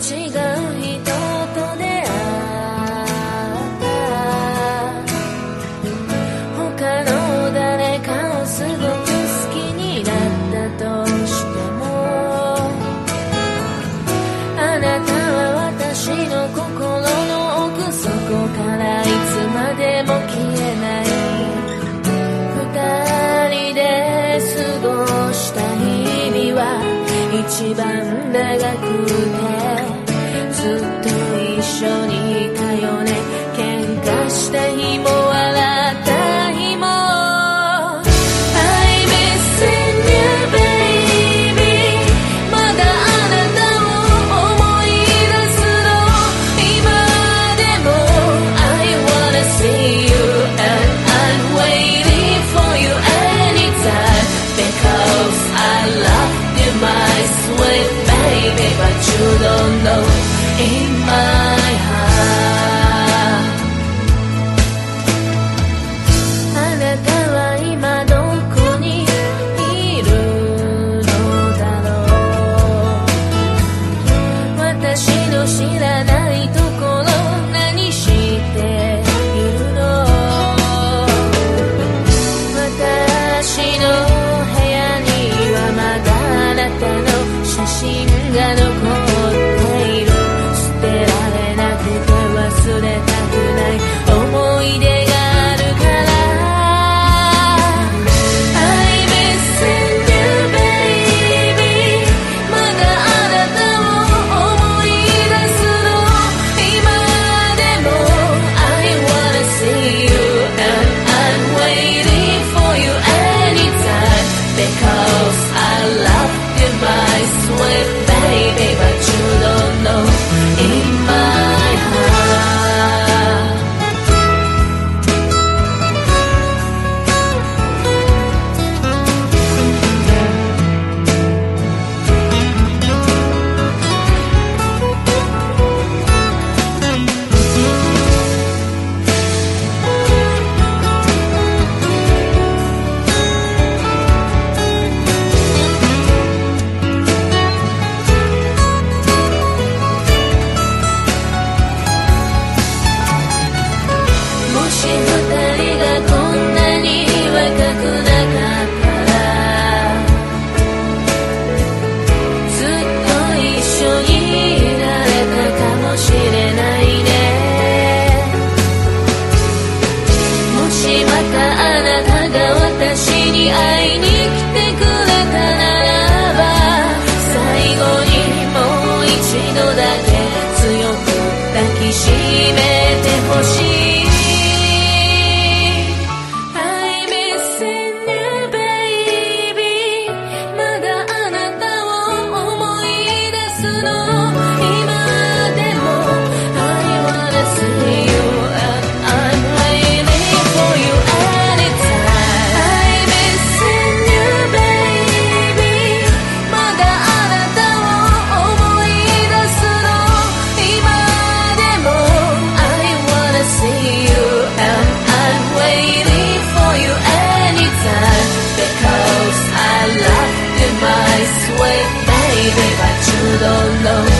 違う人と出会った他の誰かをすごく好きになったとしてもあなたは私の心の奥底からいつまでも消えない二人で過ごした日々は一番長くてずっと一緒にいたよね喧嘩した日も笑った日も I missing you baby まだあなたを思い出すの今でも I wanna see you and I'm waiting for you anytime because I love you my sweet baby but you don't know in my heart あなたは今どこにいるのだろう私の知らないところ何しているの私の部屋にはまだあなたの写真が残っている捨てられなくて忘れたくない思い出があるから I missing you baby まだあなたを思い出すの今でも I wanna see you and I'm waiting for you anytime because I love you my sweet baby but you don't know in my heart もし二人がこんなに若くなかったらずっと一緒にいられたかもしれないねもしまたあなたが私に会いに来てくれたならば最後にもう一度だけ強く抱きしめてほしいSweet baby, but you don't know